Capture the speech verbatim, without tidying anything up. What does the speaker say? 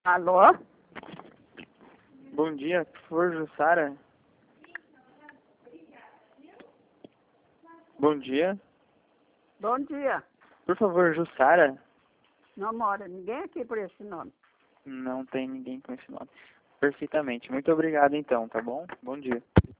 Alô? Bom dia, por favor, Jussara. Bom dia. Bom dia. Por favor, Jussara. Não mora ninguém aqui por esse nome. Não tem ninguém com esse nome. Perfeitamente. Muito obrigado então, tá bom? Bom dia.